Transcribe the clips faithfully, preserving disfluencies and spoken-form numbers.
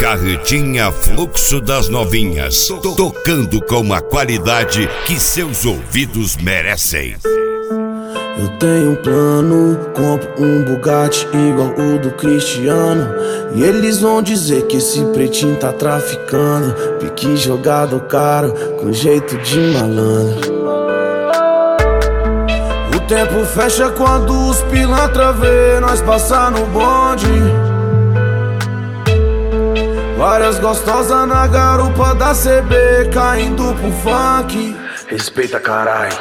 Carretinha Fluxo das Novinhas, to tocando com a qualidade que seus ouvidos merecem. Eu tenho um plano, compro um Bugatti igual o do Cristiano, e eles vão dizer que esse pretinho tá traficando. Pique jogado caro, com jeito de malandro. O tempo fecha quando os pilantra vê nós passar no bonde. Várias gostosas na garupa da C B, caindo pro funk. Respeita, carai.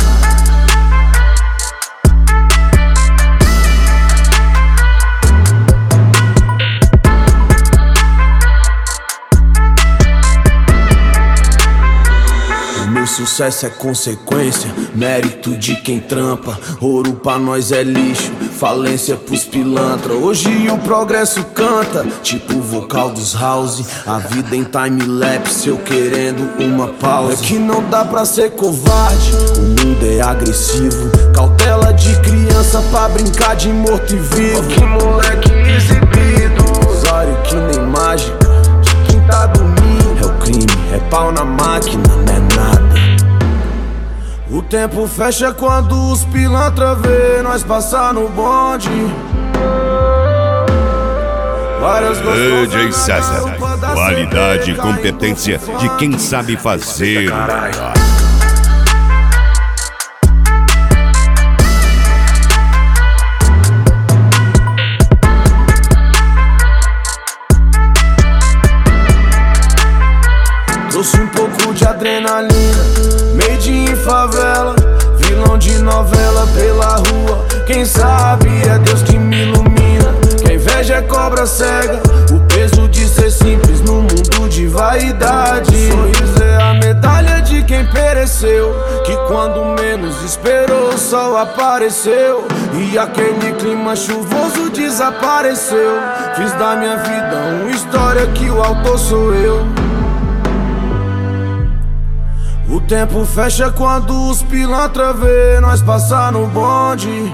Meu sucesso é consequência, mérito de quem trampa. Ouro pra nós é lixo, falência pros pilantra. Hoje o progresso canta, tipo o vocal dos house. A vida em time-lapse, eu querendo uma pausa. É que não dá pra ser covarde, o mundo é agressivo. Cautela de criança pra brincar de morto e vivo. Que moleque exibido, usuário que nem mágica de quem tá dormindo. É o crime, é pau na máquina, não é nada. O tempo fecha quando os pilantra vê nós passar no bonde. Várias D J César, qualidade e competência de quem sabe fazer o melhor. Trouxe um pouco de adrenalina, made in favela, vilão de novela pela rua. Quem sabe é Deus que me ilumina. Que a inveja é cobra cega, o peso de ser simples no mundo de vaidade. O sorriso é a medalha de quem pereceu, que quando menos esperou o sol apareceu, e aquele clima chuvoso desapareceu. Fiz da minha vida uma história que o autor sou eu. O tempo fecha quando os pilantra vê nós passar no bonde.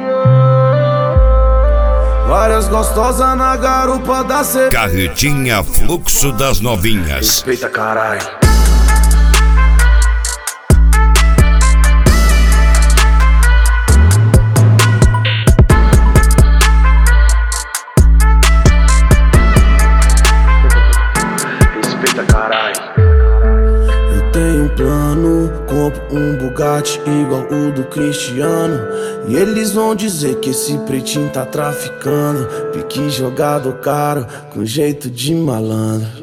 Várias gostosas na garupa da C B. Carretinha Fluxo das Novinhas. Respeita, carai. Respeita, carai. Tenho um plano, compro um Bugatti igual o do Cristiano, e eles vão dizer que esse pretinho tá traficando. Pique jogado caro, com jeito de malandro.